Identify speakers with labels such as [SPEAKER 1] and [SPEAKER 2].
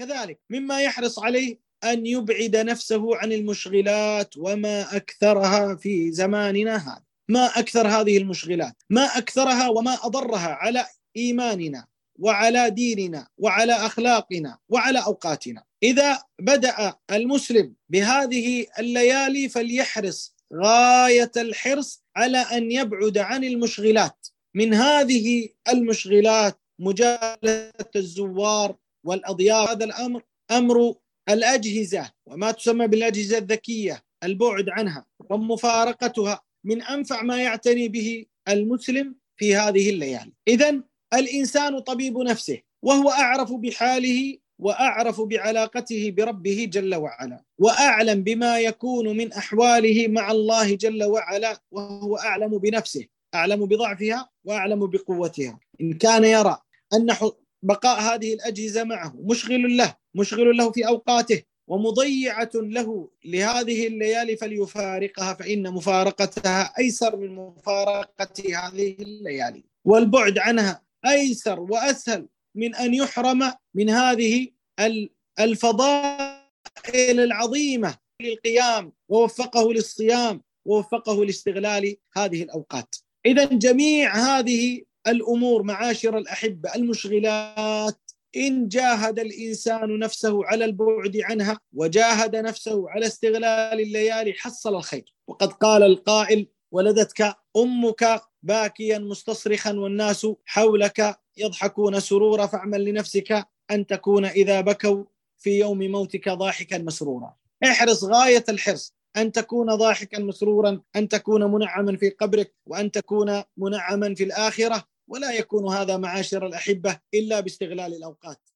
[SPEAKER 1] كذلك مما يحرص عليه أن يبعد نفسه عن المشغلات، وما أكثرها في زماننا هذا، ما أكثر هذه المشغلات، ما أكثرها وما أضرها على إيماننا وعلى ديننا وعلى أخلاقنا وعلى أوقاتنا. إذا بدأ المسلم بهذه الليالي فليحرص غاية الحرص على أن يبعد عن المشغلات. من هذه المشغلات مجالسة الزوار والأضياف، هذا الأمر أمر الأجهزة وما تسمى بالأجهزة الذكية، البعد عنها ومفارقتها من أنفع ما يعتني به المسلم في هذه الليالي. إذن الإنسان طبيب نفسه، وهو أعرف بحاله وأعرف بعلاقته بربه جل وعلا، وأعلم بما يكون من أحواله مع الله جل وعلا، وهو أعلم بنفسه، أعلم بضعفها وأعلم بقوتها. إن كان يرى أن بقاء هذه الأجهزة معه مشغل له في أوقاته ومضيعة له لهذه الليالي فليفارقها، فإن مفارقتها أيسر من مفارقة هذه الليالي، والبعد عنها أيسر وأسهل من أن يحرم من هذه الفضائل العظيمة للقيام، ووفقه للصيام ووفقه لاستغلال هذه الأوقات. إذن جميع هذه الأمور معاشر الأحبة المشغلات، إن جاهد الإنسان نفسه على البعد عنها وجاهد نفسه على استغلال الليالي حصل الخير. وقد قال القائل: ولدتك أمك باكيا مستصرخا والناس حولك يضحكون سرورا، فاعمل لنفسك أن تكون إذا بكوا في يوم موتك ضاحكا مسرورا. احرص غاية الحرص أن تكون ضاحكا مسرورا، أن تكون منعما في قبرك، وأن تكون منعما في الآخرة، ولا يكون هذا معاشر الأحبة إلا باستغلال الأوقات.